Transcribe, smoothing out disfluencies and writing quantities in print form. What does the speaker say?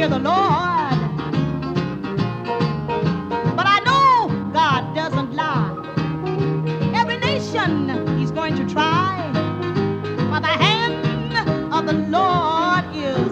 hear the Lord. But I know God doesn't lie. Every nation He's going to try. For the hand of the Lord is